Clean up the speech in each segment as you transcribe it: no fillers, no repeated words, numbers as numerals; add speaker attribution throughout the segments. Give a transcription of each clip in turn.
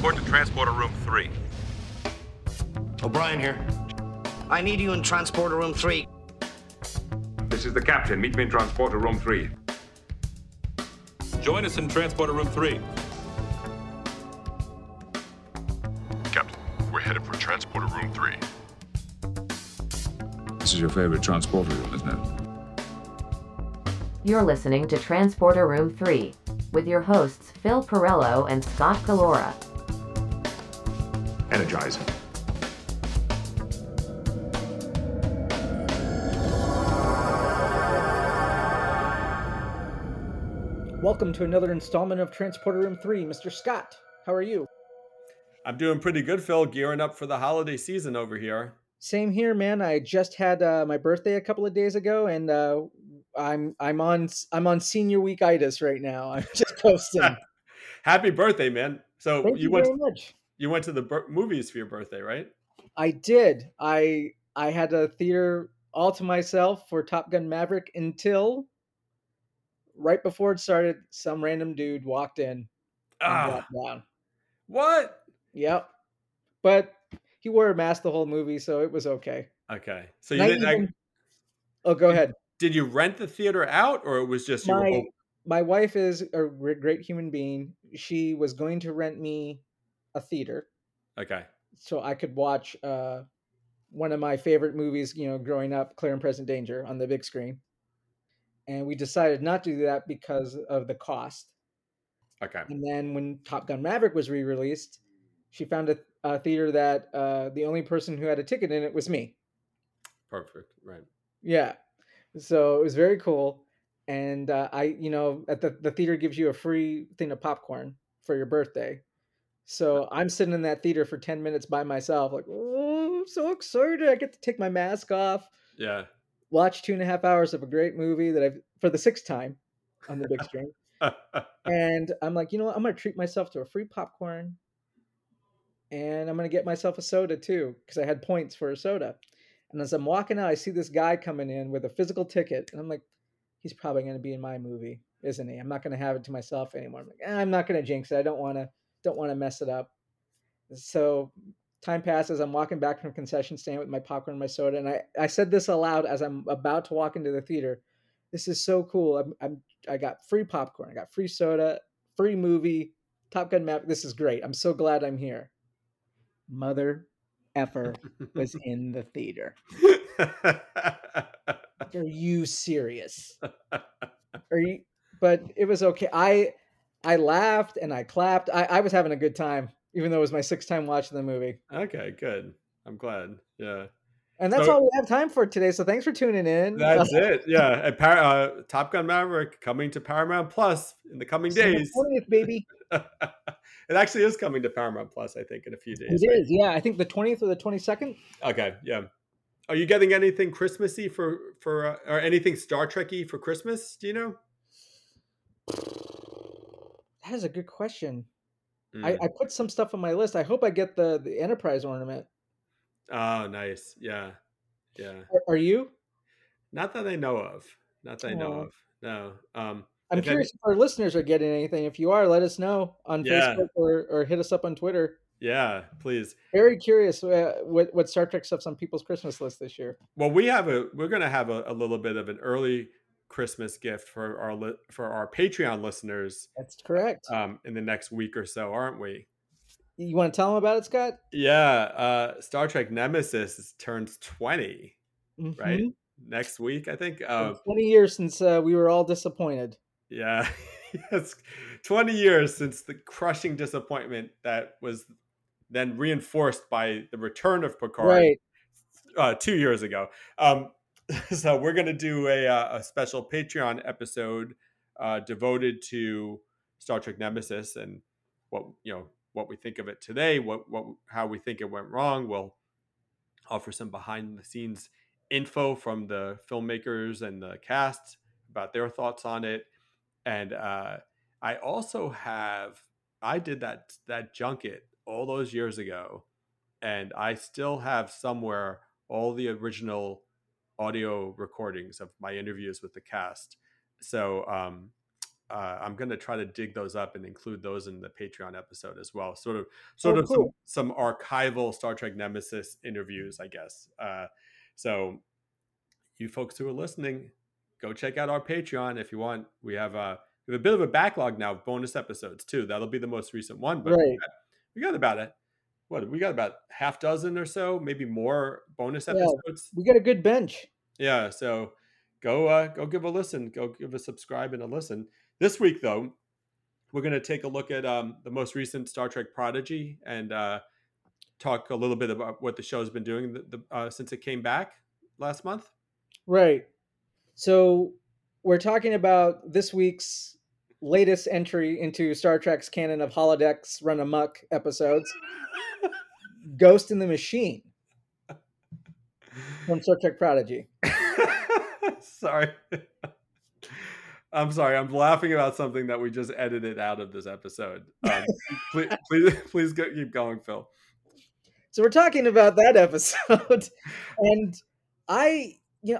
Speaker 1: Report to Transporter Room 3.
Speaker 2: O'Brien here. I need you in Transporter Room 3.
Speaker 3: This is the captain. Meet me in Transporter Room 3.
Speaker 1: Join us in Transporter Room 3.
Speaker 4: Captain, we're headed for Transporter Room 3.
Speaker 3: This is your favorite transporter room, isn't it?
Speaker 5: You're listening to Transporter Room 3 with your hosts Phil Perello and Scott Galora.
Speaker 3: Energize.
Speaker 6: Welcome to another installment of Transporter Room 3. Mr. Scott, how are you?
Speaker 7: I'm doing pretty good, Phil. Gearing up for the holiday season over here.
Speaker 6: Same here, man. I just had my birthday a couple of days ago, and I'm on senior weekitis right now. I'm just posting.
Speaker 7: Happy birthday, man! So
Speaker 6: Thank you very much.
Speaker 7: You went to the movies for your birthday, right?
Speaker 6: I did. I had a theater all to myself for Top Gun Maverick until right before it started. Some random dude walked in and got down.
Speaker 7: What?
Speaker 6: Yep. But he wore a mask the whole movie, so it was okay.
Speaker 7: Okay. So you didn't.
Speaker 6: Oh, go ahead.
Speaker 7: Did you rent the theater out, or it was just
Speaker 6: my wife is a great human being. She was going to rent me a theater.
Speaker 7: Okay.
Speaker 6: So I could watch one of my favorite movies, growing up, Clear and Present Danger, on the big screen. And we decided not to do that because of the cost.
Speaker 7: Okay.
Speaker 6: And then when Top Gun Maverick was re-released, she found a theater that the only person who had a ticket in it was me.
Speaker 7: Perfect. Right.
Speaker 6: Yeah. So it was very cool. And at the theater gives you a free thing of popcorn for your birthday. So I'm sitting in that theater for 10 minutes by myself, like, oh, I'm so excited. I get to take my mask off.
Speaker 7: Yeah.
Speaker 6: Watch 2.5 hours of a great movie that I've, for the 6th time on the big screen. And I'm like, you know what? I'm going to treat myself to a free popcorn. And I'm going to get myself a soda too, because I had points for a soda. And as I'm walking out, I see this guy coming in with a physical ticket. And I'm like, he's probably going to be in my movie, isn't he? I'm not going to have it to myself anymore. I'm like, I'm not going to jinx it. I don't want to mess it up. So time passes. I'm walking back from concession stand with my popcorn and my soda. And I said this aloud as I'm about to walk into the theater. This is so cool. I got free popcorn. I got free soda, free movie, Top Gun Maverick. This is great. I'm so glad I'm here. Mother effer was in the theater. Are you serious? But it was okay. I laughed and I clapped. I was having a good time, even though it was my 6th time watching the movie.
Speaker 7: Okay, good. I'm glad. Yeah.
Speaker 6: And that's all we have time for today. So thanks for tuning in.
Speaker 7: That's it. Yeah. Top Gun Maverick coming to Paramount Plus in the coming days.
Speaker 6: 20th, baby.
Speaker 7: It actually is coming to Paramount Plus, I think, in a few days.
Speaker 6: It is, yeah. I think the 20th or the 22nd.
Speaker 7: Okay, yeah. Are you getting anything Christmassy for or anything Star Trek-y for Christmas? Do you know?
Speaker 6: That is a good question. I put some stuff on my list. I hope I get the Enterprise ornament.
Speaker 7: Oh, nice. Yeah. Yeah.
Speaker 6: Are you?
Speaker 7: Not that I know of. No.
Speaker 6: I'm curious if our listeners are getting anything. If you are, let us know on Facebook or hit us up on Twitter.
Speaker 7: Yeah, please.
Speaker 6: Very curious what Star Trek stuff's on people's Christmas list this year.
Speaker 7: Well, we're going to have a little bit of an early Christmas gift for our Patreon listeners.
Speaker 6: That's correct.
Speaker 7: In the next week or so, aren't we?
Speaker 6: You want to tell them about it, Scott?
Speaker 7: Yeah. Star Trek Nemesis turns 20, right? Next week, I think.
Speaker 6: 20 years since we were all disappointed.
Speaker 7: Yeah. It's 20 years since the crushing disappointment that was then reinforced by the return of Picard 2 years ago. So we're going to do a special Patreon episode devoted to Star Trek Nemesis and what we think of it today, how we think it went wrong. We'll offer some behind the scenes info from the filmmakers and the cast about their thoughts on it. And I also I did that junket all those years ago, and I still have somewhere all the original audio recordings of my interviews with the cast. So I'm going to try to dig those up and include those in the Patreon episode as well. Sort of
Speaker 6: cool.
Speaker 7: some archival Star Trek Nemesis interviews, I guess. So you folks who are listening, go check out our Patreon if you want. We have a bit of a backlog now of bonus episodes too. That'll be the most recent one, but we got about it. We got about half dozen or so, maybe more bonus episodes.
Speaker 6: We got a good bench.
Speaker 7: Yeah, so go give a listen. Go give a subscribe and a listen. This week, though, we're going to take a look at the most recent Star Trek Prodigy and talk a little bit about what the show's been doing since it came back last month.
Speaker 6: Right. So we're talking about this week's latest entry into Star Trek's canon of holodecks run amok episodes, Ghost in the Machine from Star Trek Prodigy.
Speaker 7: Sorry. I'm sorry. I'm laughing about something that we just edited out of this episode. Please keep going, Phil.
Speaker 6: So we're talking about that episode, and I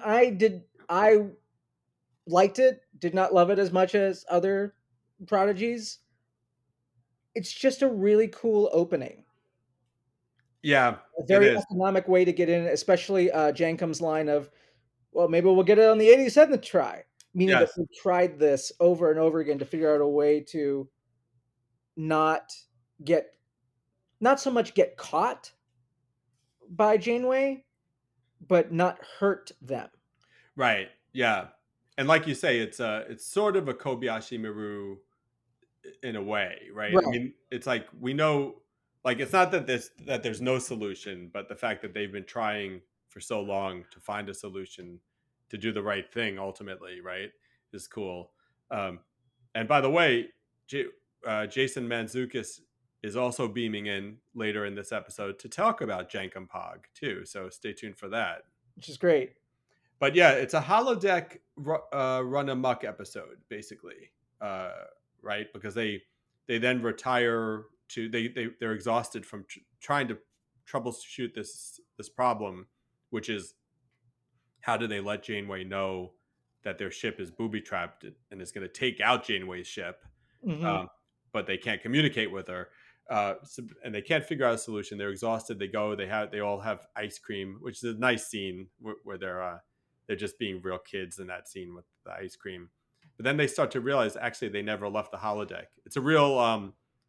Speaker 6: liked it. Did not love it as much as other Prodigies. It's just a really cool opening.
Speaker 7: Yeah,
Speaker 6: a very economic way to get in, especially Jankum's line of, "Well, maybe we'll get it on the 87th try." Meaning that we tried this over and over again to figure out a way to not so much get caught by Janeway, but not hurt them.
Speaker 7: Right. Yeah. And like you say, it's sort of a Kobayashi Maru in a way, right? I mean, it's like we know, like it's not that there's no solution, but the fact that they've been trying for so long to find a solution to do the right thing ultimately, right, is cool. And by the way, Jason Mantzoukas is also beaming in later in this episode to talk about Jankum Pog too, so stay tuned for that.
Speaker 6: Which is great.
Speaker 7: But yeah, it's a holodeck run amok episode, basically, right? Because they then retire to they're exhausted from trying to troubleshoot this problem, which is how do they let Janeway know that their ship is booby trapped and is going to take out Janeway's ship, but they can't communicate with her, and they can't figure out a solution. They're exhausted. They all have ice cream, which is a nice scene where they're just being real kids in that scene with the ice cream. But then they start to realize actually they never left the holodeck. It's a real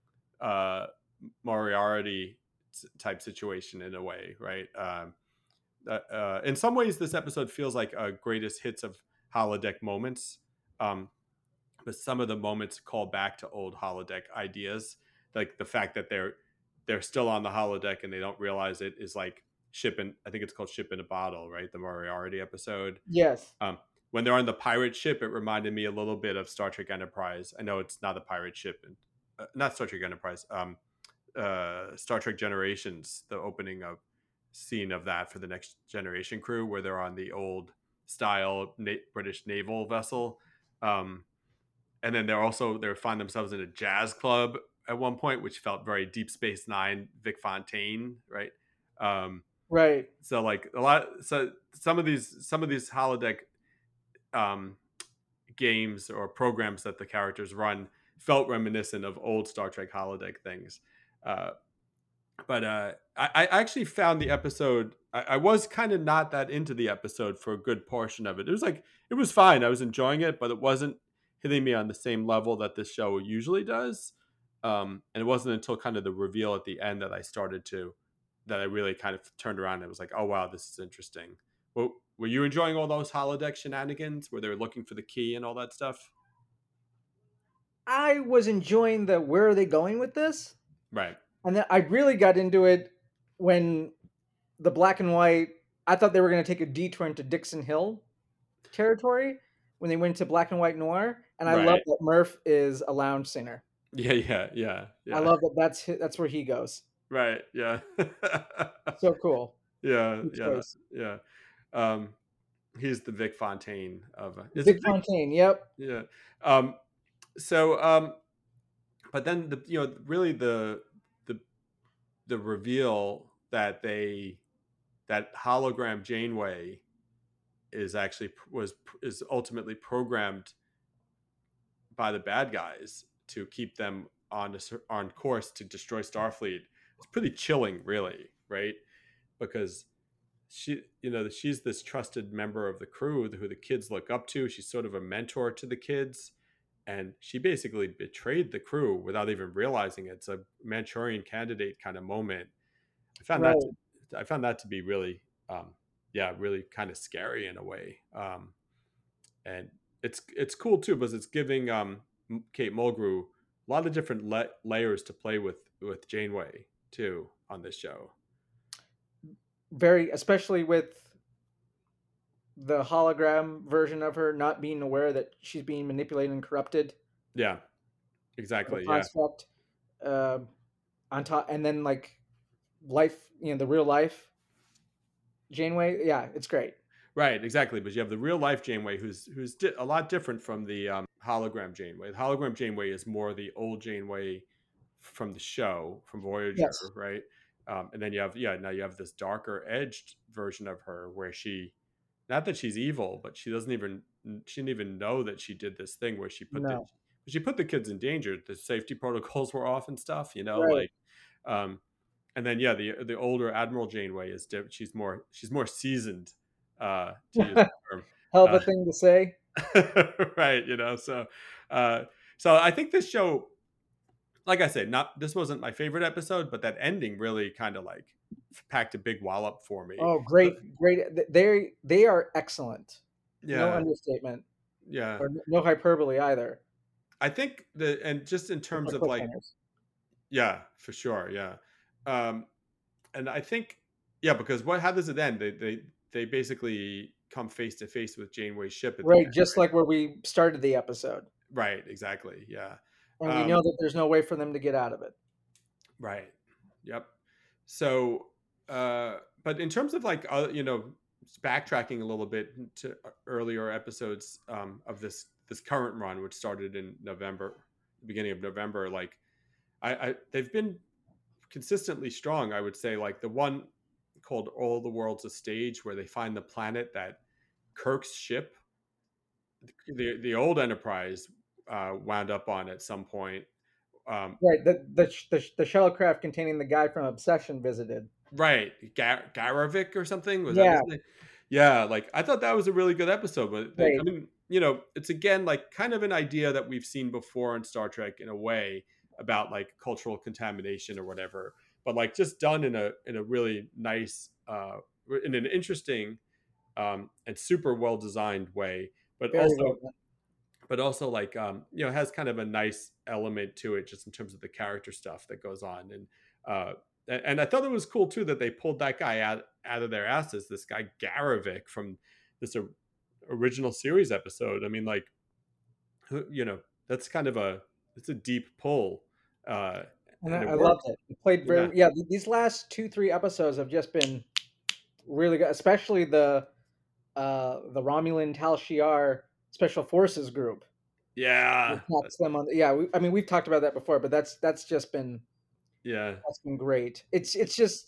Speaker 7: Moriarty type situation in a way, right? In some ways, this episode feels like a greatest hits of holodeck moments, but some of the moments call back to old holodeck ideas, like the fact that they're still on the holodeck and they don't realize it is like I think it's called Ship in a Bottle, right? The Moriarty episode.
Speaker 6: Yes.
Speaker 7: When they're on the pirate ship, it reminded me a little bit of Star Trek Enterprise. I know it's not a pirate ship, and not Star Trek Enterprise. Star Trek Generations, the opening of scene of that for the Next Generation crew, where they're on the old style British naval vessel, and then they find themselves in a jazz club at one point, which felt very Deep Space Nine, Vic Fontaine, right?
Speaker 6: Right.
Speaker 7: So like some of these holodeck games or programs that the characters run felt reminiscent of old Star Trek holodeck things. But I actually found the episode, I was kind of not that into the episode for a good portion of it. It was fine. I was enjoying it, but it wasn't hitting me on the same level that this show usually does. And it wasn't until kind of the reveal at the end that I really kind of turned around and was like, oh, wow, this is interesting. Well, were you enjoying all those holodeck shenanigans where they were looking for the key and all that stuff?
Speaker 6: I was enjoying where are they going with this?
Speaker 7: Right.
Speaker 6: And then I really got into it when the black and white, I thought they were going to take a detour into Dixon Hill territory when they went to black and white noir. And I love that Murph is a lounge singer.
Speaker 7: Yeah.
Speaker 6: I love that that's where he goes.
Speaker 7: Right. Yeah.
Speaker 6: So cool.
Speaker 7: Yeah. He's the Vic Fontaine of
Speaker 6: Vic Fontaine. Yep.
Speaker 7: Yeah. But then really the reveal that hologram Janeway is ultimately programmed by the bad guys to keep them on course to destroy Starfleet. It's pretty chilling, really, right? Because she's this trusted member of the crew who the kids look up to. She's sort of a mentor to the kids, and she basically betrayed the crew without even realizing it. It's a Manchurian Candidate kind of moment. I found that to be really, really kind of scary in a way. And it's cool too, because it's giving Kate Mulgrew a lot of different layers to play with Janeway too on this show.
Speaker 6: Very, especially with the hologram version of her not being aware that she's being manipulated and corrupted.
Speaker 7: Yeah, exactly.
Speaker 6: Construct, on top, and then like life, the real life Janeway. Yeah, it's great.
Speaker 7: Right, exactly. But you have the real life Janeway, who's a lot different from the hologram Janeway. The hologram Janeway is more the old Janeway from the show, from Voyager, yes. Right? And then you have this darker edged version of her where not that she's evil, but she didn't even know that she did this thing where she put the kids in danger. The safety protocols were off and stuff, right. And then the older Admiral Janeway is she's more seasoned. To use the term.
Speaker 6: Hell of a thing to say.
Speaker 7: Right, so I think this show, like I said, this wasn't my favorite episode, but that ending really kind of like packed a big wallop for me.
Speaker 6: Oh, great. They are excellent.
Speaker 7: Yeah.
Speaker 6: No understatement.
Speaker 7: Yeah.
Speaker 6: Or no hyperbole either.
Speaker 7: I think and just in terms of like, yeah, for sure. Yeah. And I think, because how does it end? They basically come face to face with Janeway's ship.
Speaker 6: Right, just like where we started the episode.
Speaker 7: Right, exactly, yeah.
Speaker 6: And we know that there's no way for them to get out of it. Right,
Speaker 7: yep. So, but in terms of like, backtracking a little bit to earlier episodes of this current run, which started in November, the beginning of November, like, they've been consistently strong, I would say. Like the one called All the World's a Stage, where they find the planet that Kirk's ship, the old Enterprise, wound up on at some point.
Speaker 6: Right, the shuttlecraft containing the guy from Obsession visited.
Speaker 7: Right, Garavik or something. Was that his name? Yeah, like I thought that was a really good episode. But
Speaker 6: right.
Speaker 7: I mean, it's again like kind of an idea that we've seen before in Star Trek in a way about like cultural contamination or whatever. But like just done in a really nice, in an interesting, and super well designed way, but also like has kind of a nice element to it, just in terms of the character stuff that goes on. And I thought it was cool too that they pulled that guy out of their asses, this guy Garavik from this original series episode. I mean, like, that's kind of it's a deep pull.
Speaker 6: And I loved it. It played very these last 2-3 episodes have just been really good, especially the Romulan Tal Shiar Special Forces group.
Speaker 7: Yeah.
Speaker 6: Them on we've talked about that before, but that's just been that's been great. It's just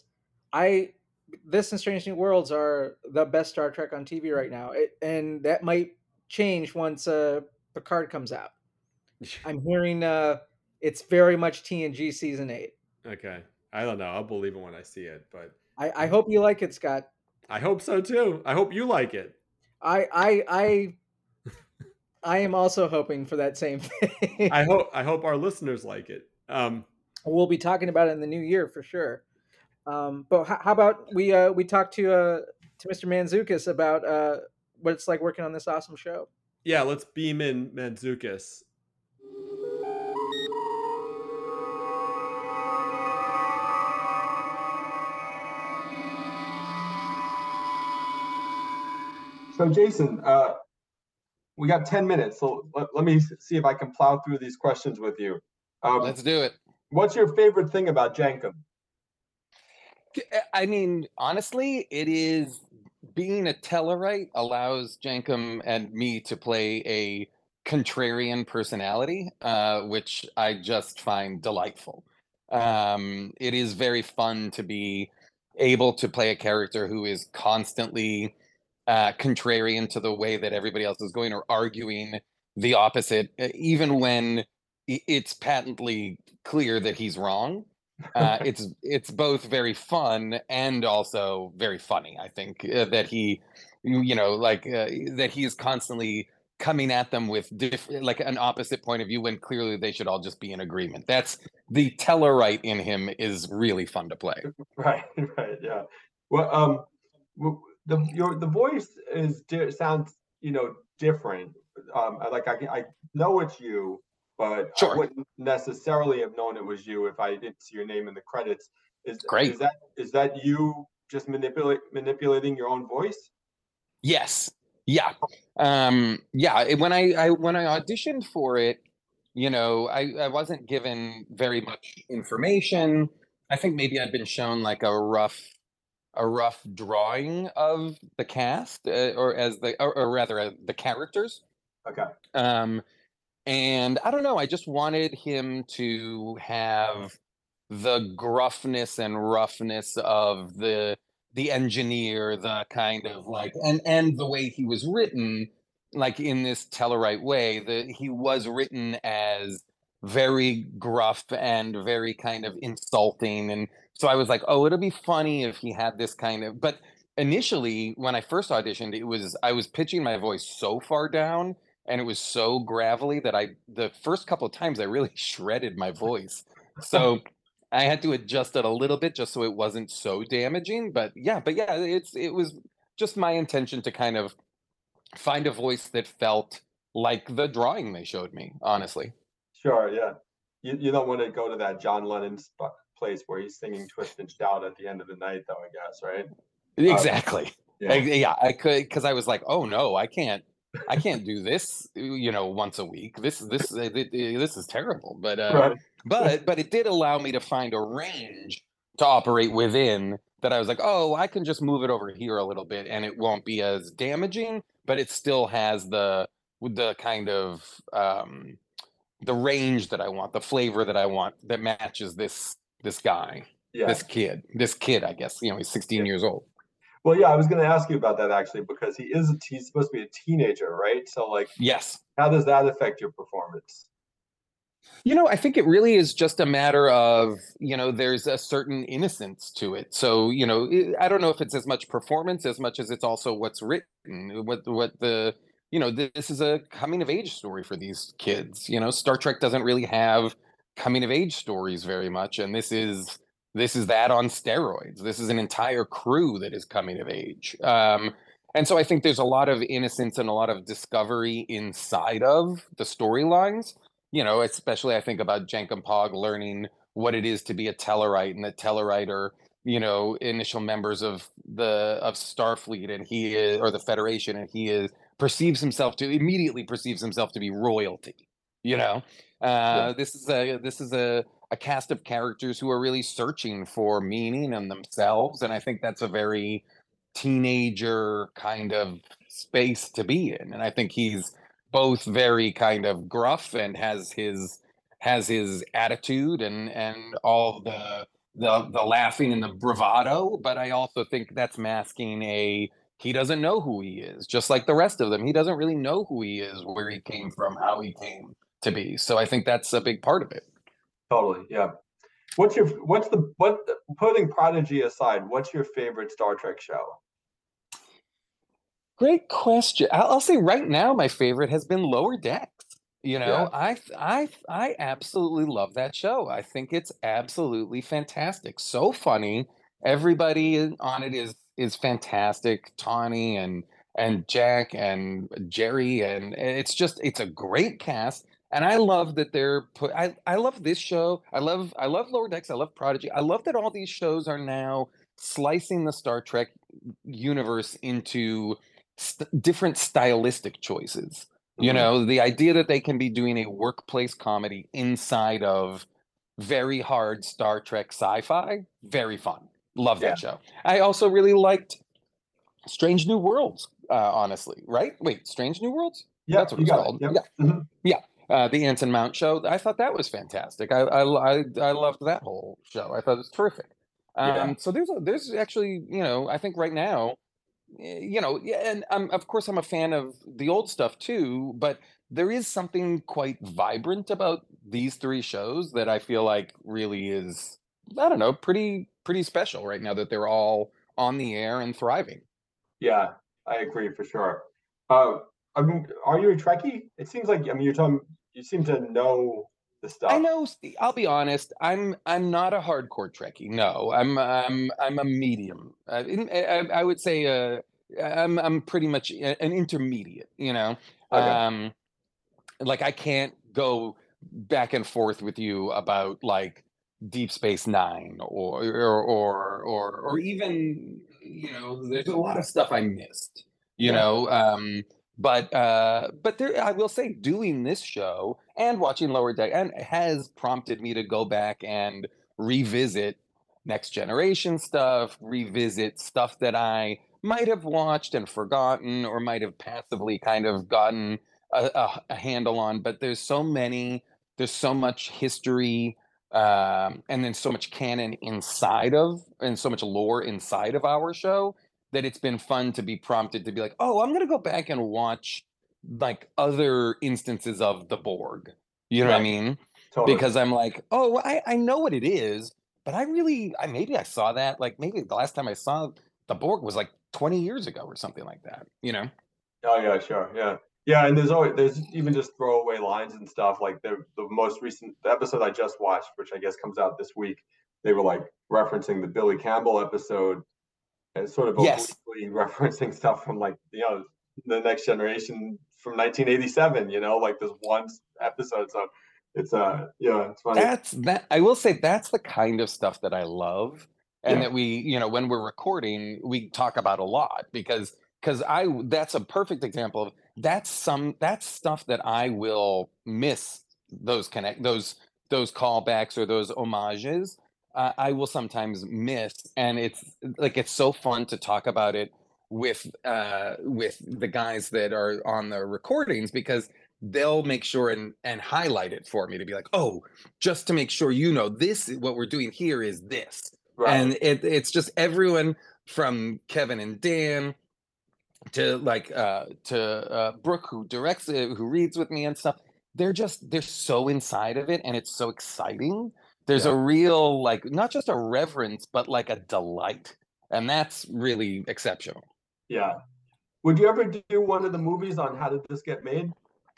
Speaker 6: this and Strange New Worlds are the best Star Trek on TV right now. And that might change once Picard comes out. I'm hearing it's very much TNG season 8.
Speaker 7: Okay. I don't know. I'll believe it when I see it, but
Speaker 6: I hope you like it, Scott.
Speaker 7: I hope so too. I hope you like it.
Speaker 6: I am also hoping for that same thing.
Speaker 7: I hope our listeners like it.
Speaker 6: We'll be talking about it in the new year for sure. But how about we talk to Mr. Mantzoukas about what it's like working on this awesome show.
Speaker 7: Yeah, let's beam in Mantzoukas.
Speaker 3: So Jason, we got 10 minutes, so let me see if I can plow through these questions with you.
Speaker 8: Let's do it.
Speaker 3: What's your favorite thing about Jankum?
Speaker 8: I mean, honestly, it is being a Tellarite allows Jankum and me to play a contrarian personality, which I just find delightful. It is very fun to be able to play a character who is constantly contrarian to the way that everybody else is going, or arguing the opposite, even when it's patently clear that he's wrong. It's both very fun and also very funny. I think that he, that he is constantly coming at them with like an opposite point of view when clearly they should all just be in agreement. That's the Tellarite in him is really fun to play.
Speaker 3: Right, yeah. Well, the voice sounds different. I know it's you, but
Speaker 8: Sure.
Speaker 3: I wouldn't necessarily have known it was you if I didn't see your name in the credits.
Speaker 8: Great.
Speaker 3: Is that you just manipulating your own voice?
Speaker 8: Yes. Yeah. Yeah. When I auditioned for it, I wasn't given very much information. I think maybe I'd been shown like a rough drawing of the cast, or rather the characters.
Speaker 3: Okay.
Speaker 8: And I don't know, I just wanted him to have the gruffness and roughness of the engineer, the kind of like, and the way he was written, like in this Tellarite way, that he was written as very gruff and very kind of insulting. And so I was like, oh, it'll be funny if he had this kind of, but initially when I first auditioned, I was pitching my voice so far down and it was so gravelly that the first couple of times I really shredded my voice. So I had to adjust it a little bit just so it wasn't so damaging. But yeah, it was just my intention to kind of find a voice that felt like the drawing they showed me, honestly.
Speaker 3: Sure, yeah. You don't want to go to that John Lennon place where he's singing "Twist and Shout" at the end of the night, though, I guess, right?
Speaker 8: Exactly.
Speaker 3: Yeah.
Speaker 8: I could, because I was like, oh no, I can't do this, once a week. This is terrible. But
Speaker 3: Right.
Speaker 8: but it did allow me to find a range to operate within that I was like, oh, I can just move it over here a little bit and it won't be as damaging, but it still has the kind of the range that I want, the flavor that I want that matches this guy,
Speaker 3: Yeah.
Speaker 8: this kid, I guess, he's 16 years old.
Speaker 3: Well, yeah, I was going to ask you about that actually, because he's supposed to be a teenager, right? So like,
Speaker 8: yes.
Speaker 3: How does that affect your performance?
Speaker 8: I think it really is just a matter of, there's a certain innocence to it. So, I don't know if it's as much performance as much as it's also what's written, this is a coming of age story for these kids. Star Trek doesn't really have coming of age stories very much. And this is that on steroids. This is an entire crew that is coming of age. And so I think there's a lot of innocence and a lot of discovery inside of the storylines. Especially I think about Jankum Pog learning what it is to be a Tellarite, and the Tellarite are, initial members of Starfleet, and he is, or the Federation, and he immediately perceives himself to be royalty. This is a cast of characters who are really searching for meaning in themselves, and I think that's a very teenager kind of space to be in. And I think he's both very kind of gruff and has his attitude and all the laughing and the bravado, but I also think that's masking he doesn't know who he is, just like the rest of them. He doesn't really know who he is, where he came from, how he came to be. So I think that's a big part of it.
Speaker 3: Totally, yeah. Putting Prodigy aside, what's your favorite Star Trek show?
Speaker 8: Great question. I'll say right now my favorite has been Lower Decks.
Speaker 3: Yeah.
Speaker 8: I absolutely love that show. I think it's absolutely fantastic. So funny. Everybody on it is fantastic. Tawny and Jack and Jerry, and it's a great cast. And I love that I love this show. I love Lower Decks. I love Prodigy. I love that all these shows are now slicing the Star Trek universe into different stylistic choices. The idea that they can be doing a workplace comedy inside of very hard Star Trek sci-fi, very fun. Love that show. I also really liked Strange New Worlds, honestly, right? Wait, Strange New Worlds?
Speaker 3: Yeah,
Speaker 8: that's what it's called.
Speaker 3: Yep.
Speaker 8: Yeah.
Speaker 3: Mm-hmm.
Speaker 8: Yeah. The Anson Mount show. I thought that was fantastic. I loved that whole show. I thought it was terrific. So there's actually, I think right now, and of course I'm a fan of the old stuff too, but there is something quite vibrant about these three shows that I feel like really is, I don't know, pretty special right now that they're all on the air and thriving.
Speaker 3: Yeah, I agree for sure. Uh, I mean, are you a Trekkie? It seems like, I mean, you seem to know the stuff.
Speaker 8: I know. I'll be honest. I'm not a hardcore Trekkie. No, I'm a medium. I would say I'm pretty much an intermediate. You know,
Speaker 3: Okay.
Speaker 8: like I can't go back and forth with you about like Deep Space Nine or even, you know, there's a lot of stuff I missed. You
Speaker 3: Yeah.
Speaker 8: know, but there, I will say, doing this show and watching Lower Deck and has prompted me to go back and revisit Next Generation stuff, revisit stuff that I might have watched and forgotten, or might have passively kind of gotten a handle on. But there's so much history, and then so much canon inside of, and so much lore inside of our show, that it's been fun to be prompted to be like, oh, I'm gonna go back and watch like other instances of the Borg. You know what I
Speaker 3: Right.
Speaker 8: mean?
Speaker 3: Totally.
Speaker 8: Because I'm like, oh, I know what it is, but maybe I saw that, like maybe the last time I saw the Borg was like 20 years ago or something like that, you know?
Speaker 3: Oh yeah, sure, yeah, yeah. And there's even just throwaway lines and stuff. Like the most recent the episode I just watched, which I guess comes out this week, they were like referencing the Billy Campbell episode and sort of
Speaker 8: Yes.
Speaker 3: obliquely referencing stuff from like, you know, the Next Generation from 1987. You know, like this one episode. So it's yeah, it's funny.
Speaker 8: I will say that's the kind of stuff that I love, and
Speaker 3: Yeah.
Speaker 8: that we, you know, when we're recording, we talk about a lot, because that's a perfect example of that's stuff that I will miss, those callbacks or those homages. I will sometimes miss, and it's so fun to talk about it with the guys that are on the recordings, because they'll make sure and highlight it for me to be like, oh, just to make sure, you know, this, what we're doing here is this.
Speaker 3: Right.
Speaker 8: And it's just everyone from Kevin and Dan to Brooke, who directs it, who reads with me and stuff. They're so inside of it, and it's so exciting. There's
Speaker 3: Yeah.
Speaker 8: a real, like, not just a reverence, but like a delight. And that's really exceptional.
Speaker 3: Yeah. Would you ever do one of the movies on how did this get made?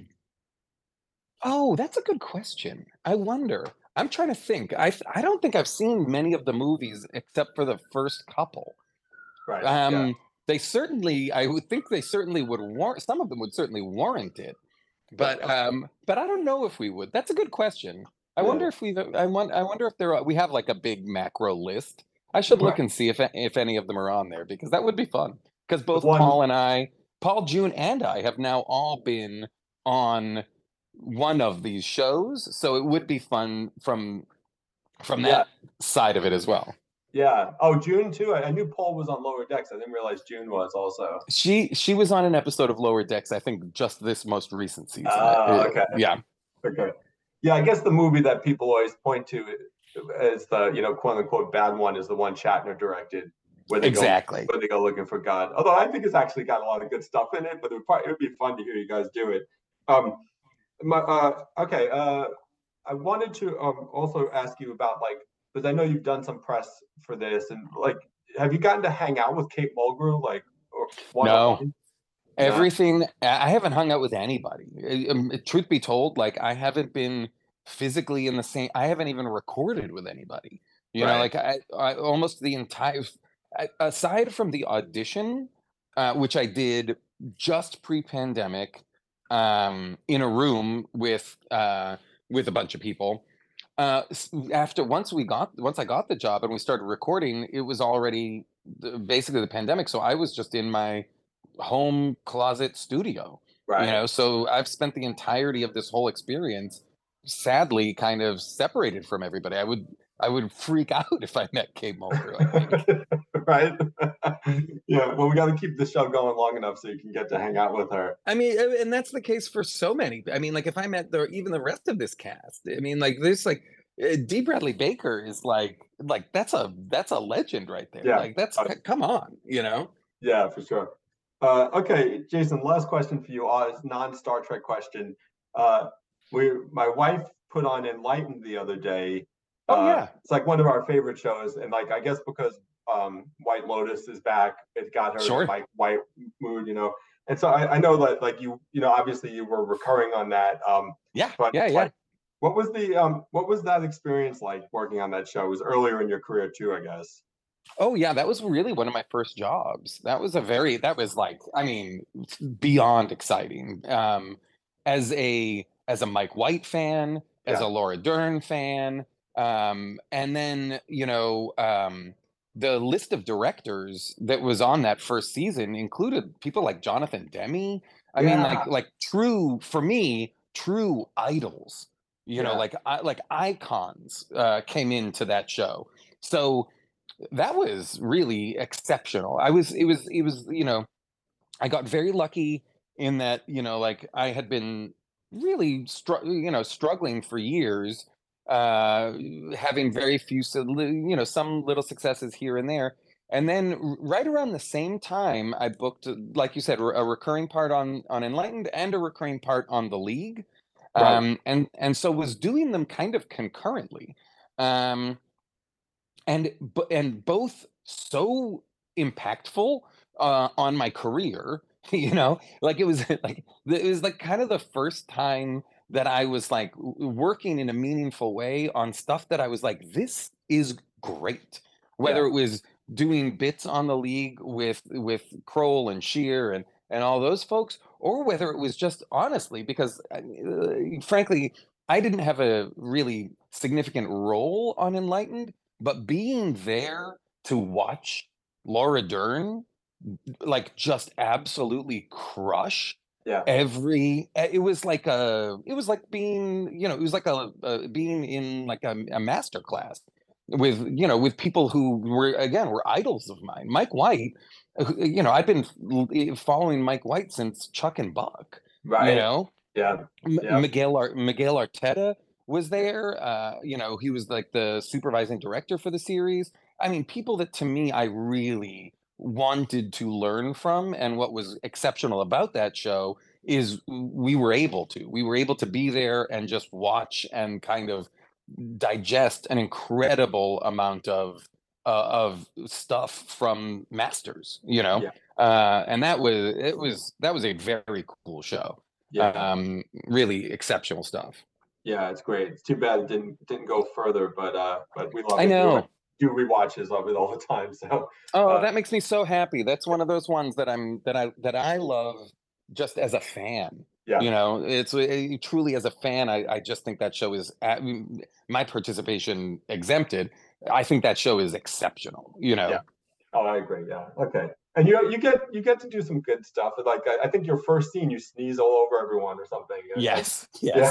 Speaker 8: Oh, that's a good question. I wonder. I'm trying to think. I don't think I've seen many of the movies except for the first couple.
Speaker 3: Right. Yeah.
Speaker 8: I would think they certainly would warrant, some of them would certainly warrant it. But I don't know if we would. That's a good question. I
Speaker 3: Yeah.
Speaker 8: wonder if I wonder if we have like a big macro list. I should look
Speaker 3: Right.
Speaker 8: and see if any of them are on there, because that would be fun. Because both
Speaker 3: one-
Speaker 8: Paul, June, and I have now all been on one of these shows, so it would be fun from that side of it as well.
Speaker 3: Yeah. Oh, June too. I knew Paul was on Lower Decks. I didn't realize June was also.
Speaker 8: She was on an episode of Lower Decks, I think, just this most recent season.
Speaker 3: Okay.
Speaker 8: Yeah.
Speaker 3: Okay. Yeah, I guess the movie that people always point to as the, you know, quote unquote bad one is the one Shatner directed, where they go looking for God. Although I think it's actually got a lot of good stuff in it, but it would be fun to hear you guys do it. I wanted to also ask you about, like, because I know you've done some press for this, and like, have you gotten to hang out with Kate Mulgrew, like, or
Speaker 8: no? Everything. I haven't hung out with anybody. Truth be told, like, I haven't been physically in the same. I haven't even recorded with anybody. You know, like I almost the entire, aside from the audition, which I did just pre-pandemic, in a room with a bunch of people. Once I got the job and we started recording, it was already basically the pandemic. So I was just in my home closet studio, you know, so I've spent the entirety of this whole experience, sadly, kind of separated from everybody. I would freak out if I met Kate Mulgrew, I think.
Speaker 3: Right. Yeah. Well, we got to keep the show going long enough so you can get to hang out with her.
Speaker 8: I mean, and that's the case for so many. I mean, like, if I met even the rest of this cast, I mean, like, there's like D. Bradley Baker is like that's a legend right there.
Speaker 3: Yeah.
Speaker 8: Like, come on, you know?
Speaker 3: Yeah, for sure. Okay, Jason, last question for you, non-Star Trek question. My wife put on Enlightened the other day.
Speaker 8: Oh yeah,
Speaker 3: it's like one of our favorite shows, and like I guess because White Lotus is back, it got her in Mike White mood, you know. And so I know that like you know, obviously you were recurring on that. But like, what was that experience like working on that show? It was earlier in your career too, I guess.
Speaker 8: Oh yeah, that was really one of my first jobs. That was like, I mean, beyond exciting. As a Mike White fan, as a Laura Dern fan, and then, you know, the list of directors that was on that first season included people like Jonathan Demme. I mean, like true, for me, true idols. You know, like icons came into that show. So that was really exceptional. It was, you know, I got very lucky in that, you know, like I had been really struggling for years, having very few, you know, some little successes here and there. And then right around the same time, I booked, like you said, a recurring part on Enlightened and a recurring part on The League. And so was doing them kind of concurrently. And both so impactful on my career, you know, like it was like kind of the first time that I was like working in a meaningful way on stuff that I was like, this is great. Whether it was doing bits on The League with Kroll and Scheer and all those folks, or whether it was just honestly because frankly, I didn't have a really significant role on Enlightened. But being there to watch Laura Dern like just absolutely crush it was like being, you know, it was like being in like a master class with, you know, with people who were idols of mine. Mike White, you know, I've been following Mike White since Chuck and Buck, you know. Miguel Arteta was there. You know, he was like the supervising director for the series. I mean, people that to me I really wanted to learn from, and what was exceptional about that show is we were able to be there and just watch and kind of digest an incredible amount of stuff from masters, you know. And that was a very cool show. Really exceptional stuff.
Speaker 3: Yeah, it's great. It's too bad it didn't go further, but we love it.
Speaker 8: I know.
Speaker 3: Do rewatches of it all the time. So
Speaker 8: that makes me so happy. That's one of those ones that I love just as a fan. You know, it's truly as a fan. I just think that show is my participation exempted. I think that show is exceptional. You know.
Speaker 3: Yeah. Oh, I agree. Yeah. Okay. And you get to do some good stuff. Like I think your first scene, you sneeze all over everyone or something.
Speaker 8: Yes.
Speaker 3: Yeah.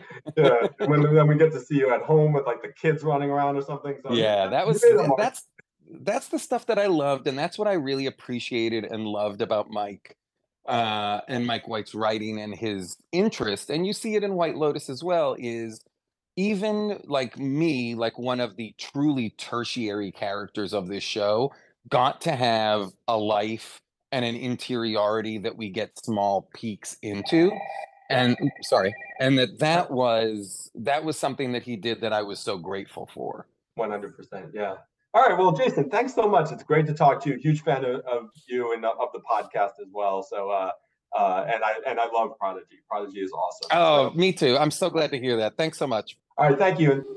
Speaker 3: And then we get to see you at home with like the kids running around or something. So
Speaker 8: that's the stuff that I loved, and that's what I really appreciated and loved about Mike and Mike White's writing and his interest. And you see it in White Lotus as well. Is even like me, like one of the truly tertiary characters of this show, got to have a life and an interiority that we get small peeks into. And that was something that he did that I was so grateful for.
Speaker 3: 100%. Yeah. All right. Well, Jason, thanks so much. It's great to talk to you. Huge fan of you and of the podcast as well. So, and I love Prodigy. Prodigy is awesome.
Speaker 8: Oh, me too. I'm so glad to hear that. Thanks so much.
Speaker 3: All right. Thank you.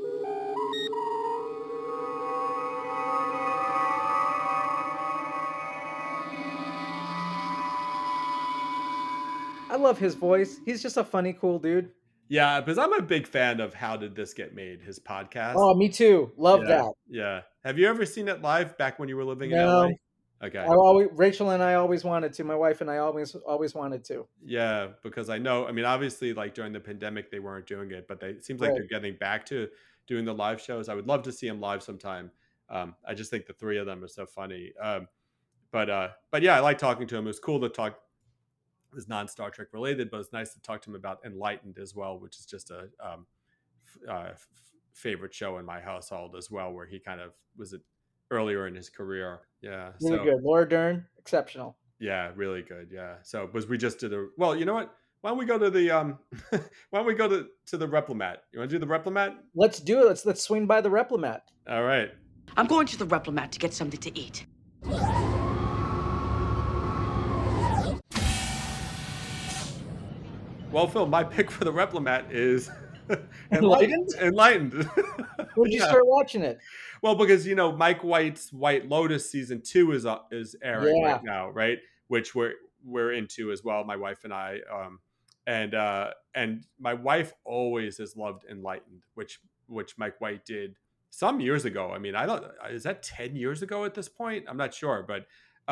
Speaker 6: I love his voice. He's just a funny, cool dude.
Speaker 7: Yeah, because I'm a big fan of How Did This Get Made, his podcast.
Speaker 6: Oh, me too. Love that.
Speaker 7: Yeah. Have you ever seen it live back when you were living in LA? Okay.
Speaker 6: Rachel and I always wanted to. My wife and I always wanted to.
Speaker 7: Yeah, because I know, I mean, obviously, like during the pandemic, they weren't doing it, but it seems like they're getting back to doing the live shows. I would love to see them live sometime. I just think the three of them are so funny. But yeah, I like talking to him. It was cool to talk. It was non-Star Trek related, but it's nice to talk to him about Enlightened as well, which is just a favorite show in my household as well, where he kind of was earlier in his carear. Yeah.
Speaker 6: Really good. Laura Dern, exceptional.
Speaker 7: Yeah, really good. Yeah. So, we just did well, you know what? Why don't we go to the why don't we go to the Replimat? You want to do the Replimat?
Speaker 6: Let's do it. Let's swing by the Replimat.
Speaker 7: All right.
Speaker 9: I'm going to the Replimat to get something to eat.
Speaker 7: Well, Phil, my pick for the Replimat is
Speaker 6: Enlightened. When did you start watching it?
Speaker 7: Well, because Mike White's White Lotus season 2 is airing right now, right? Which we're into as well, my wife and I. And my wife always has loved Enlightened, which Mike White did some years ago. I mean, is that 10 years ago at this point? I'm not sure, but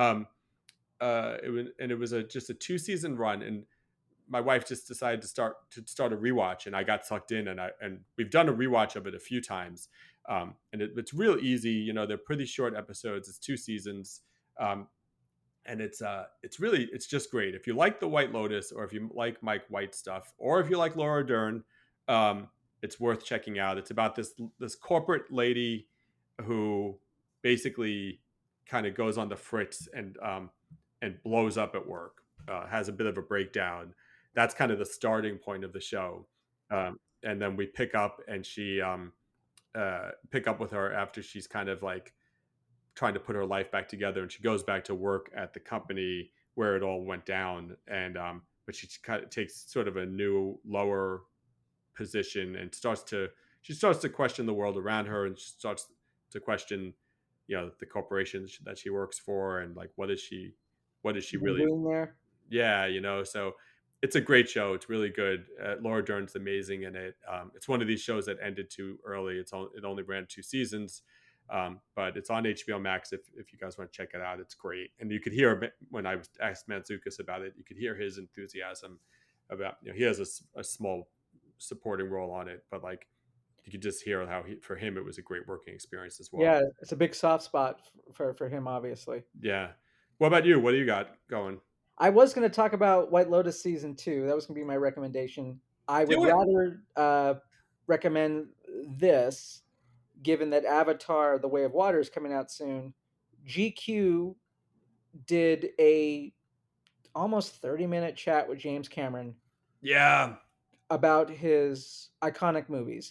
Speaker 7: it was just a 2-season run, and my wife just decided to start a rewatch, and I got sucked in, and we've done a rewatch of it a few times. And it's real easy. They're pretty short episodes. It's 2 seasons. And it's just great. If you like the White Lotus, or if you like Mike White stuff, or if you like Laura Dern, it's worth checking out. It's about this corporate lady who basically kind of goes on the fritz and blows up at work, has a bit of a breakdown. That's kind of the starting point of the show. And then we pick up, and she pick up with her after she's kind of like trying to put her life back together, and she goes back to work at the company where it all went down. And but she kind of takes sort of a new lower position and starts to question the world around her, and she starts to question the corporation that she works for, and like what is she really
Speaker 6: doing there?
Speaker 7: Yeah, so it's a great show. It's really good. Laura Dern's amazing in it. It's one of these shows that ended too early. It only ran 2 seasons, but it's on HBO Max if you guys want to check it out. It's great. And you could hear, when I asked Mantzoukas about it, you could hear his enthusiasm about, he has a small supporting role on it, but like you could just hear how for him it was a great working experience as well.
Speaker 6: Yeah, it's a big soft spot for him, obviously.
Speaker 7: Yeah. What about you? What do you got going?
Speaker 6: I was going to talk about White Lotus season 2. That was going to be my recommendation. I would rather recommend this, given that Avatar: The Way of Water is coming out soon. GQ did a almost 30-minute chat with James Cameron.
Speaker 7: Yeah.
Speaker 6: About his iconic movies.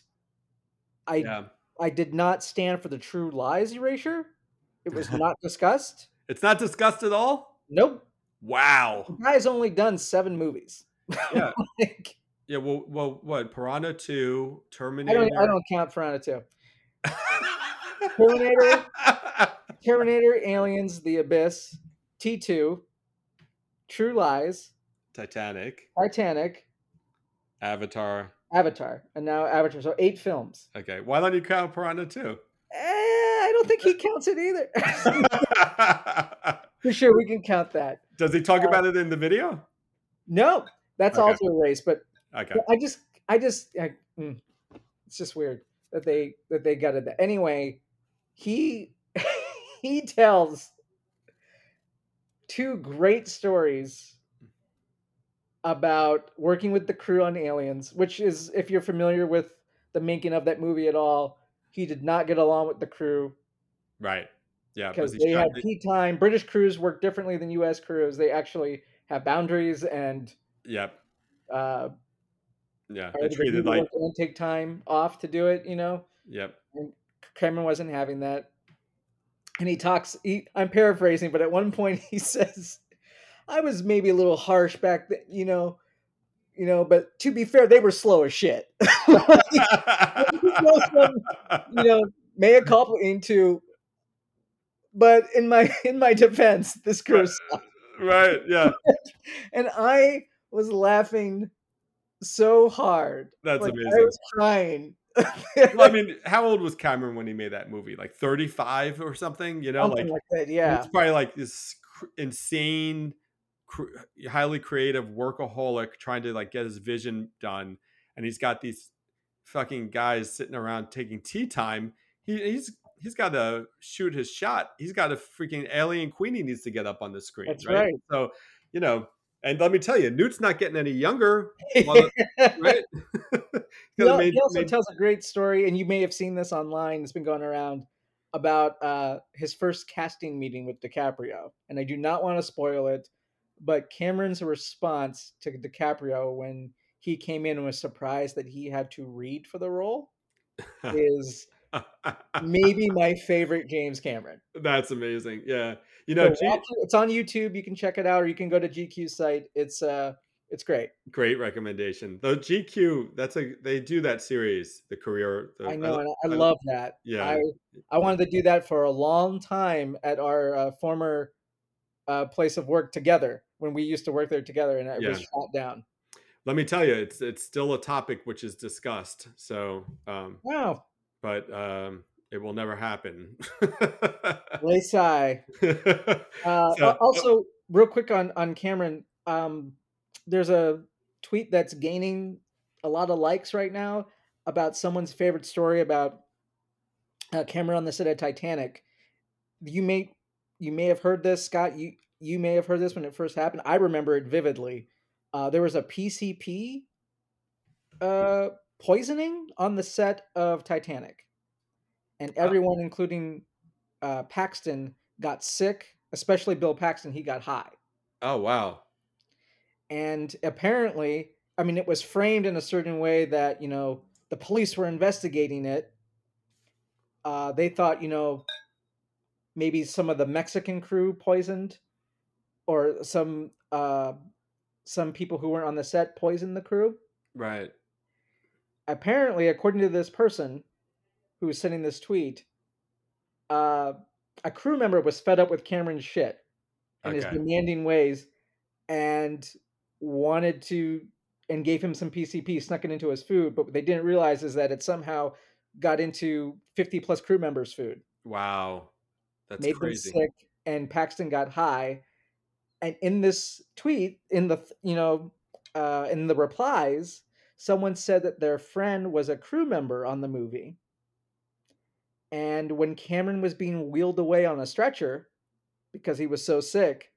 Speaker 6: I did not stand for the True Lies erasure. It was not discussed.
Speaker 7: It's not discussed at all?
Speaker 6: Nope.
Speaker 7: Wow.
Speaker 6: The guy's only done 7 movies.
Speaker 7: Yeah. Yeah. Well, what? Piranha 2, Terminator.
Speaker 6: I don't count Piranha 2. Terminator, Aliens, The Abyss, T2, True Lies,
Speaker 7: Titanic,
Speaker 6: Avatar, and now Avatar. So 8 films.
Speaker 7: Okay. Why don't you count Piranha 2?
Speaker 6: I don't think he counts it either. For sure, we can count that.
Speaker 7: Does he talk about it in the video?
Speaker 6: No, that's also erased. But
Speaker 7: okay,
Speaker 6: it's just weird that they gutted that. Anyway, he tells 2 great stories about working with the crew on Aliens, which is, if you're familiar with the making of that movie at all, he did not get along with the crew.
Speaker 7: Right. Yeah.
Speaker 6: Because they had tea time. British crews work differently than U.S. crews. They actually have boundaries and.
Speaker 7: Yep.
Speaker 6: Yeah.
Speaker 7: They treated like.
Speaker 6: And take time off to do it,
Speaker 7: Yep.
Speaker 6: And Cameron wasn't having that. And he talks. I'm paraphrasing, but at one point he says, "I was maybe a little harsh back then, but to be fair, they were slow as shit." Mea culpa into. But in my defense, this crew sucked.
Speaker 7: Right, yeah.
Speaker 6: And I was laughing so hard.
Speaker 7: That's amazing.
Speaker 6: I was crying.
Speaker 7: Well, I mean, how old was Cameron when he made that movie? Like 35 or something?
Speaker 6: Something like that, yeah.
Speaker 7: It's probably like this insane, highly creative workaholic trying to like get his vision done. And he's got these fucking guys sitting around taking tea time. He's got to shoot his shot. He's got a freaking alien queen he needs to get up on the screen.
Speaker 6: That's right.
Speaker 7: So, and let me tell you, Newt's not getting any younger. Right?
Speaker 6: He also tells a great story, and you may have seen this online. It's been going around about his first casting meeting with DiCaprio. And I do not want to spoil it, but Cameron's response to DiCaprio when he came in and was surprised that he had to read for the role is maybe my favorite James Cameron.
Speaker 7: That's amazing. Yeah.
Speaker 6: It's on YouTube. You can check it out, or you can go to GQ's site. It's great.
Speaker 7: Great recommendation. Though GQ, they do that series, the career.
Speaker 6: I know, and I love that.
Speaker 7: Yeah.
Speaker 6: I wanted to do that for a long time at our former place of work together when we used to work there together, and it was shot down.
Speaker 7: Let me tell you, it's still a topic which is discussed. So,
Speaker 6: wow.
Speaker 7: But it will never happen.
Speaker 6: Laysai. Also, real quick on Cameron, there's a tweet that's gaining a lot of likes right now about someone's favorite story about Cameron on the set of Titanic. You may have heard this, Scott. You may have heard this when it first happened. I remember it vividly. There was a PCP poisoning on the set of Titanic. And everyone, including Paxton, got sick, especially Bill Paxton. He got high.
Speaker 7: Oh, wow.
Speaker 6: And apparently, I mean, it was framed in a certain way that, the police were investigating it. They thought, maybe some of the Mexican crew poisoned, or some people who weren't on the set poisoned the crew.
Speaker 7: Right.
Speaker 6: Apparently, according to this person who was sending this tweet, a crew member was fed up with Cameron's shit and his demanding ways, and gave him some PCP, snuck it into his food, but what they didn't realize is that it somehow got into 50 plus crew members' food.
Speaker 7: Wow. That's
Speaker 6: made
Speaker 7: crazy.
Speaker 6: them sick, and Paxton got high. And in this tweet, in the replies, someone said that their friend was a crew member on the movie. And when Cameron was being wheeled away on a stretcher because he was so sick,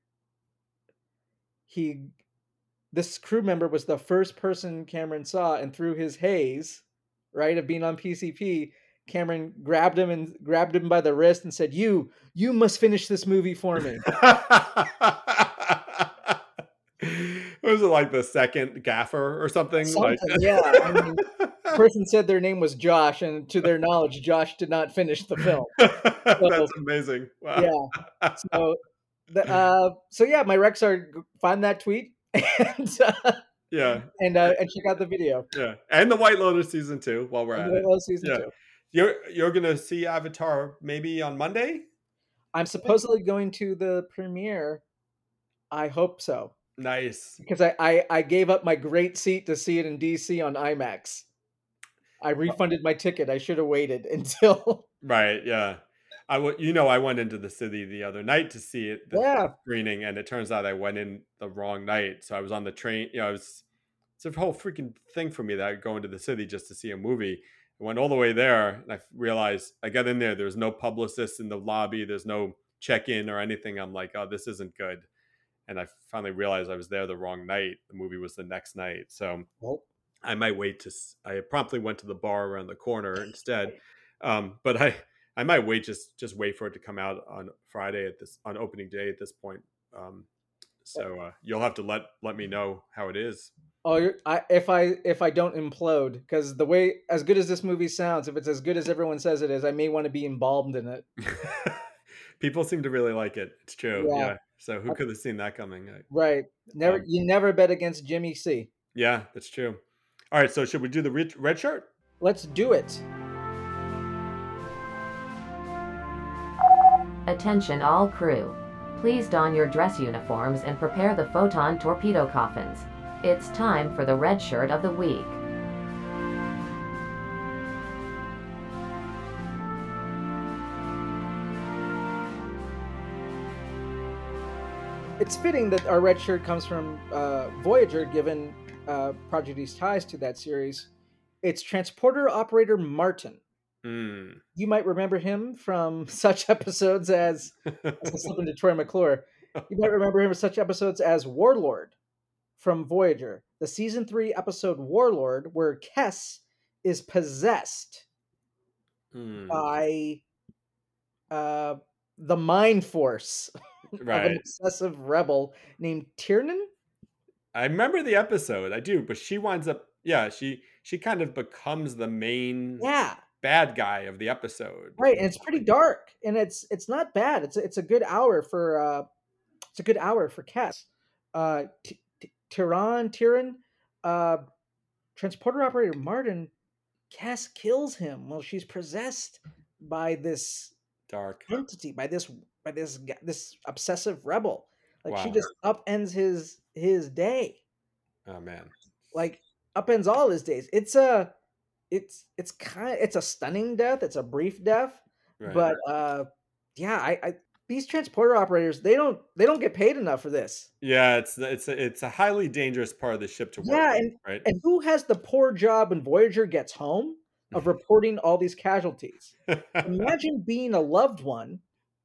Speaker 6: this crew member was the first person Cameron saw, and through his haze, right, of being on PCP, Cameron grabbed him by the wrist and said, "You must finish this movie for me."
Speaker 7: Was it like the second gaffer or something?
Speaker 6: Yeah. I mean, the person said their name was Josh, and to their knowledge, Josh did not finish the film.
Speaker 7: That's amazing. Wow.
Speaker 6: Yeah. So yeah, my recs are find that tweet and and check out the video.
Speaker 7: Yeah, and the White Lotus season 2 while we're at it.
Speaker 6: White Lotus season 2.
Speaker 7: You're gonna see Avatar maybe on Monday?
Speaker 6: I'm supposedly going to the premiere. I hope so.
Speaker 7: Nice.
Speaker 6: Because I gave up my great seat to see it in DC on IMAX. I refunded my ticket. I should have waited until.
Speaker 7: Right. Yeah. I went into the city the other night to see it, the screening, and it turns out I went in the wrong night. So I was on the train. It's a whole freaking thing for me that I go into the city just to see a movie. I went all the way there, and I realized I got in there. There's no publicist in the lobby. There's no check-in or anything. I'm like, oh, this isn't good. And I finally realized I was there the wrong night. The movie was the next night. So I might wait I promptly went to the bar around the corner instead. But I might wait, just wait for it to come out on Friday on opening day at this point. So you'll have to let me know how it is.
Speaker 6: Oh, if I don't implode, because the way, as good as this movie sounds, if it's as good as everyone says it is, I may want to be embalmed in it.
Speaker 7: People seem to really like it. It's true. Yeah. So who could have seen that coming?
Speaker 6: Right. You never bet against Jimmy C.
Speaker 7: Yeah, that's true. All right. So should we do the red shirt?
Speaker 6: Let's do it.
Speaker 5: Attention all crew. Please don your dress uniforms and prepare the photon torpedo coffins. It's time for the red shirt of the week.
Speaker 6: It's fitting that our red shirt comes from Voyager, given Prodigy's ties to that series. It's transporter operator Martin. You might remember him from such episodes as something to Troy McClure. You might remember him from such episodes as Warlord from Voyager, the season 3 episode Warlord, where Kes is possessed by the mind force
Speaker 7: right.
Speaker 6: of an obsessive rebel named Tiernan.
Speaker 7: I remember the episode. I do, but she winds up. Yeah, she kind of becomes the main bad guy of the episode.
Speaker 6: Right, and it's pretty dark, and it's not bad. It's a good hour for Cass. Tieran, transporter operator Martin. Cass kills him while she's possessed by this
Speaker 7: dark
Speaker 6: entity, by this obsessive rebel. Like she just upends his day.
Speaker 7: Oh man!
Speaker 6: Like upends all his days. It's a stunning death. It's a brief death, right. But I these transporter operators they don't get paid enough for this.
Speaker 7: Yeah, it's a highly dangerous part of the ship to work.
Speaker 6: Yeah,
Speaker 7: with, right?
Speaker 6: And who has the poor job when Voyager gets home of reporting all these casualties? Imagine being a loved one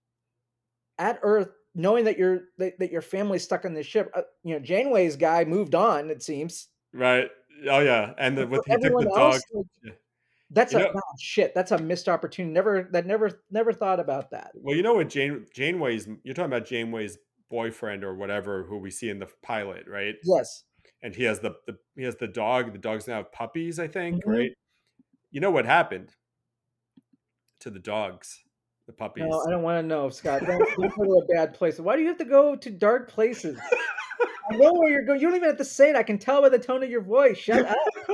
Speaker 6: at Earth, knowing that your family's stuck on this ship. Janeway's guy moved on. It seems.
Speaker 7: Right. Oh yeah, and he took the
Speaker 6: else,
Speaker 7: dog.
Speaker 6: That's shit. That's a missed opportunity. Never thought about that.
Speaker 7: Well, you know what Janeway's you're talking about Janeway's boyfriend or whatever who we see in the pilot, right?
Speaker 6: Yes.
Speaker 7: And he has the dog. The dogs now have puppies, I think, right? You know what happened to the dogs, the puppies?
Speaker 6: No, I don't want to know, Scott. Don't go to a bad place. Why do you have to go to dark places? I know where you're going. You don't even have to say it. I can tell by the tone of your voice. Shut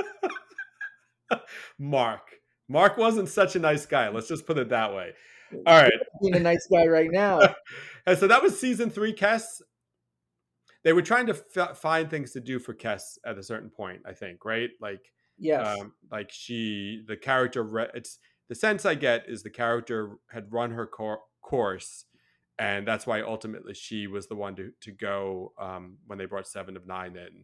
Speaker 7: up. Mark wasn't such a nice guy. Let's just put it that way. All right.
Speaker 6: Being a nice guy right now.
Speaker 7: And so that was season 3, Kes. They were trying to find things to do for Kes at a certain point, I think, right? Like,
Speaker 6: yes.
Speaker 7: The character, it's the sense I get is the character had run her course. And that's why ultimately she was the one to go when they brought 7 of 9 in.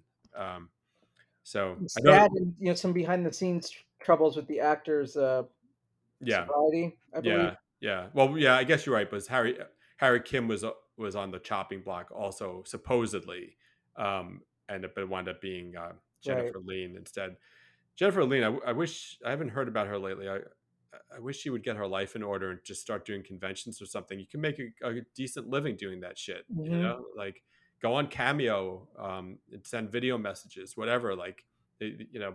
Speaker 7: So
Speaker 6: that and some behind the scenes troubles with the actors. Sobriety, I believe.
Speaker 7: Yeah. Well, yeah, I guess you're right. But Harry Kim was on the chopping block also supposedly, but it wound up being Jennifer Lean instead. Jennifer Lean, I wish I haven't heard about her lately. I wish she would get her life in order and just start doing conventions or something. You can make a decent living doing that shit. Like go on Cameo, and send video messages, whatever. Like, you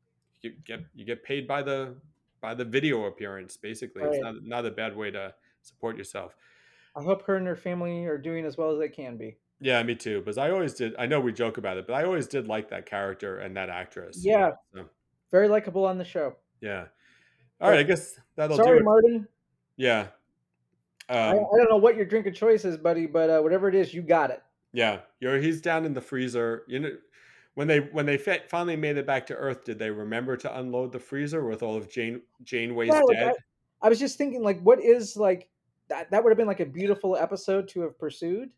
Speaker 7: get paid by the video appearance. Basically, right. It's not a bad way to support yourself.
Speaker 6: I hope her and her family are doing as well as they can be.
Speaker 7: Yeah, me too. Because I always did. I know we joke about it, but I always did like that character and that actress.
Speaker 6: Yeah, very likable on the show.
Speaker 7: Yeah. All right, I guess that'll do it.
Speaker 6: Sorry, Martin.
Speaker 7: Yeah.
Speaker 6: I don't know what your drink of choice is, buddy, but whatever it is, you got it.
Speaker 7: Yeah, he's down in the freezer. When they finally made it back to Earth, did they remember to unload the freezer with all of Janeway's dead?
Speaker 6: I was just thinking, like, what is like that? That would have been like a beautiful episode to have pursued.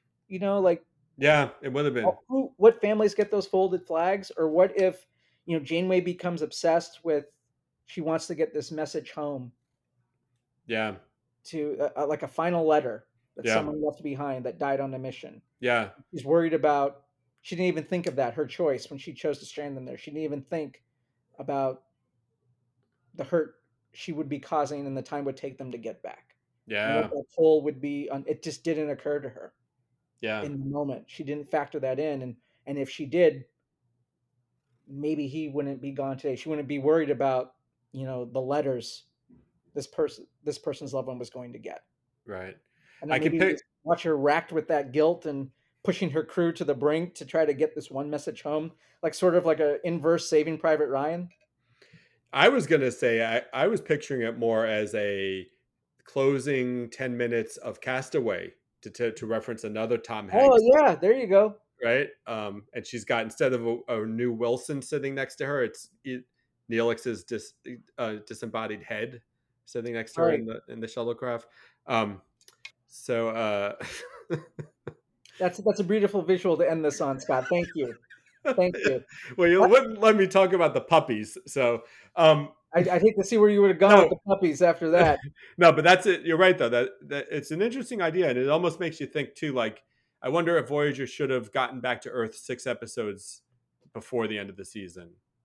Speaker 7: Yeah, it would have been.
Speaker 6: What families get those folded flags, or what if Janeway becomes obsessed with? She wants to get this message home.
Speaker 7: Yeah.
Speaker 6: To like a final letter that someone left behind that died on a mission.
Speaker 7: Yeah.
Speaker 6: She's worried about. She didn't even think of that. Her choice when she chose to strand them there. She didn't even think about the hurt she would be causing and the time would take them to get back.
Speaker 7: Yeah.
Speaker 6: And what that toll would be. It just didn't occur to her.
Speaker 7: Yeah.
Speaker 6: In the moment, she didn't factor that in, and if she did, maybe he wouldn't be gone today. She wouldn't be worried about the letters this person's loved one was going to get.
Speaker 7: Right.
Speaker 6: And I can watch her racked with that guilt and pushing her crew to the brink to try to get this one message home, like sort of like a inverse Saving Private Ryan.
Speaker 7: I was going to say, I was picturing it more as a closing 10 minutes of Castaway to reference another Tom Hanks.
Speaker 6: Oh yeah. There you go.
Speaker 7: Right. And she's got, instead of a new Wilson sitting next to her, it's Neelix's disembodied head sitting next to her in the shuttlecraft.
Speaker 6: That's a beautiful visual to end this on, Scott. Thank you.
Speaker 7: Well, you wouldn't let me talk about the puppies, so
Speaker 6: I'd hate to see where you would have gone with the puppies after that.
Speaker 7: No, but that's it. You're right, though. That it's an interesting idea, and it almost makes you think too. Like, I wonder if Voyager should have gotten back to Earth 6 episodes before the end of the season.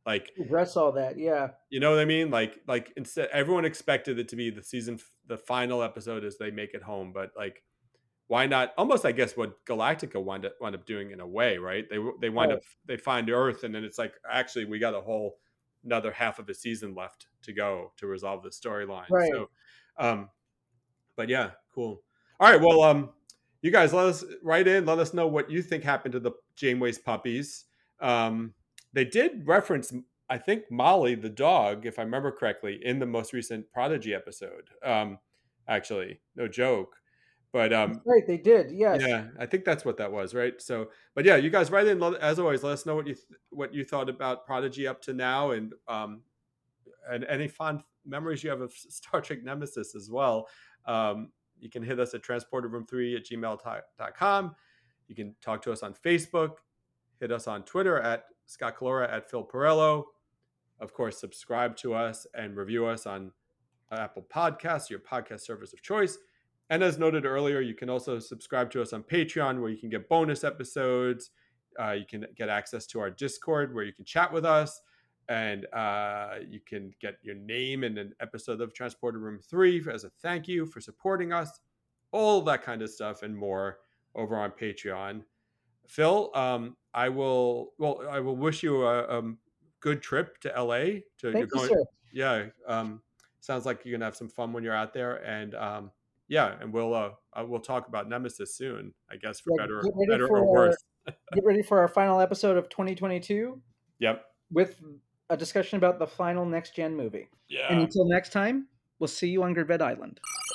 Speaker 7: Like
Speaker 6: address all that. Yeah.
Speaker 7: You know what I mean? Like instead, everyone expected it to be the final episode as they make it home, but like, why not? Almost, I guess, what Galactica wound up doing in a way, right? They wind up, they find Earth, and then it's like, actually, we got another half of a season left to go to resolve the storyline.
Speaker 6: Right.
Speaker 7: So, but yeah, cool. All right, well, you guys let us know what you think happened to the Janeway's puppies. They did reference, I think, Molly the dog, if I remember correctly, in the most recent Prodigy episode. Actually, no joke. But
Speaker 6: that's right, they did. Yes.
Speaker 7: Yeah, I think that's what that was, right? So, but yeah, you guys write in, as always. Let us know what you thought about Prodigy up to now, and any fond memories you have of Star Trek Nemesis as well. You can hit us at transporterroom3@gmail.com. You can talk to us on Facebook. Hit us on Twitter at Scott Calora, at Phil Perello. Of course, subscribe to us and review us on Apple Podcasts, your podcast service of choice. And as noted earlier, you can also subscribe to us on Patreon, where you can get bonus episodes. You can get access to our Discord, where you can chat with us. And you can get your name in an episode of Transporter Room 3 as a thank you for supporting us. All that kind of stuff and more over on Patreon. Phil, I will wish you a good trip to LA.
Speaker 6: Thank you, sir.
Speaker 7: Yeah. Sounds like you're going to have some fun when you're out there. And yeah, and we'll talk about Nemesis soon, I guess, for better or worse.
Speaker 6: Get ready for our final episode of 2022.
Speaker 7: Yep.
Speaker 6: With a discussion about the final next gen movie.
Speaker 7: Yeah.
Speaker 6: And until next time, we'll see you on Gravette Island.